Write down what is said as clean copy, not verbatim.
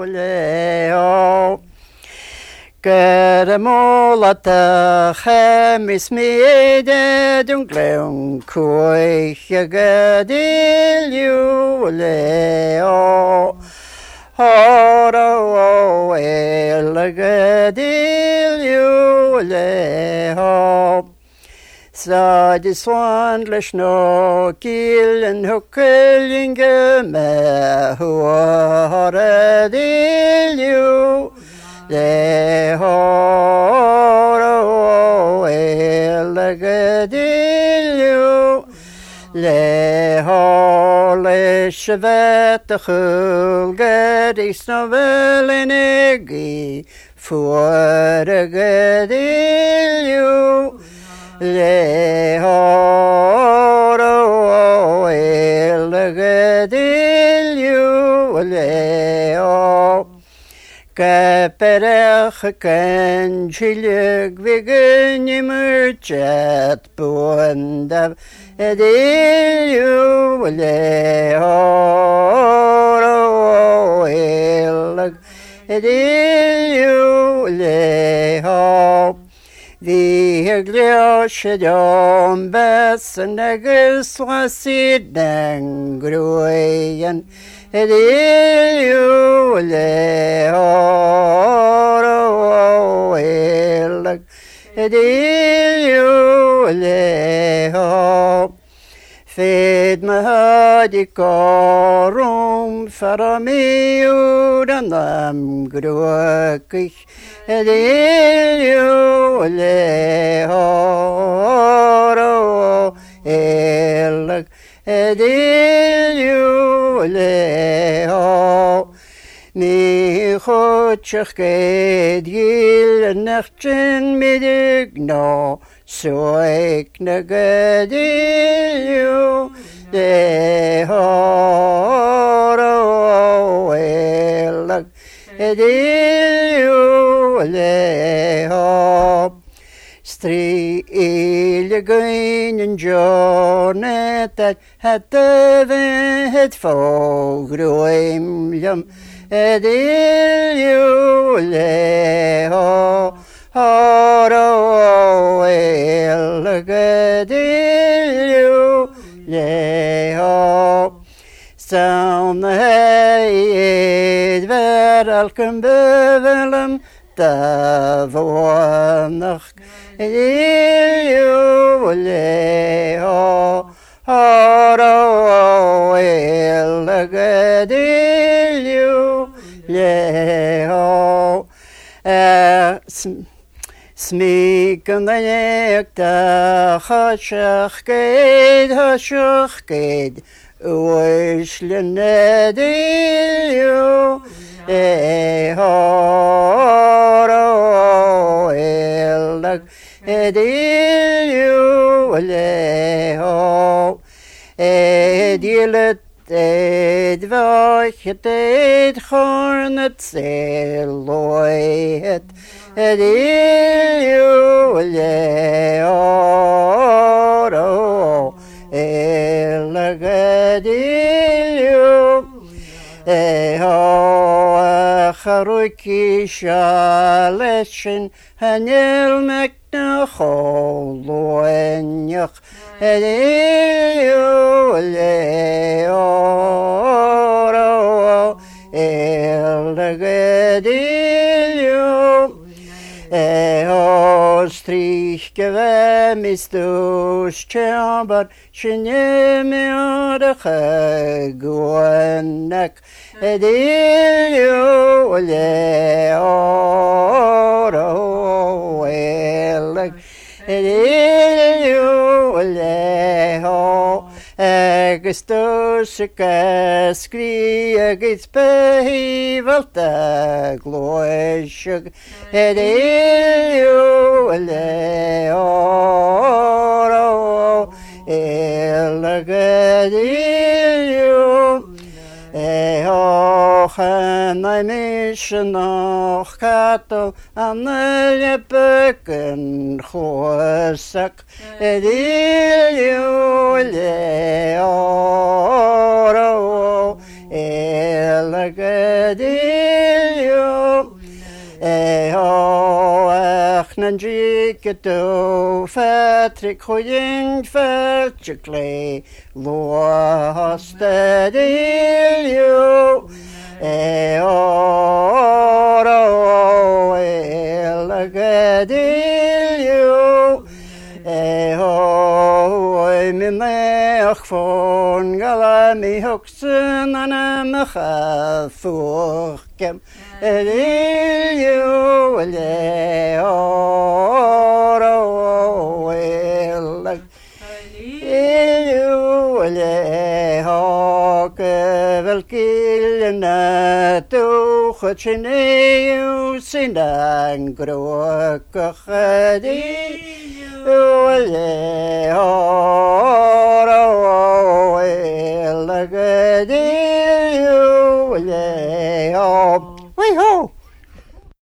leo. Germolata chemis mede dun gleun kuiche gediliu leo. Horo elgediliu leo. Sa de swandlish no killen huckelinge me huare diliu lehoro elgediliu lehole shvet chulgedis novelinegi fuare gediliu lehoro elgediliu leo. Kaperech kanchilig vigenim chat buendav ediliu lehoro elag ediliu leho. Vi glösjedom besneges wasidang gruyen ediliu lehoro elag ediliu leho. Fed mahadi korum faramiudanam gruakich ediliu lehoro elag ediliu leho. Mi chotchach gedil nachtchen midigno soik na gediliu lehoro elag ediliu leho. Stri ilgein en jonet at het fogruimljum ediliu leho horo elag ediliu leho. Sam heid ver alken bevelem da vonach ediliu leho horo elag ediliu leho. Smiken da nekta hachach ged uishlen ediliu lehoro elag ediliu leho. Edilet edvachet edchornet zeloet ediliu lehoro elag ediliu leho. Acharuki shaleshin hanel mekna choloenyach ediliu lehoro elag ediliu leho. Strich gewem ist durch Chamber Shinemi Adachagwanak ediliu lehoro elag ediliu leho. Agastos kaskri agits behivalta gloeshug ediliu lehoro elag ediliu leho. Chanai mishanoch kato anelebeken chosak ediliu lehoro Elagadiu Eho Achnanjikatu Fatrik Huying Fatchikle Lostadiu Eho Elagadiu Eho Mimech von Galami Huxen Anamachafurkem Eliu Eleoro Eliu Eleho Kevelkilna Tuchachineu Sinangro Kachadi Eleoro Elagadiu Eleho Wee-ho!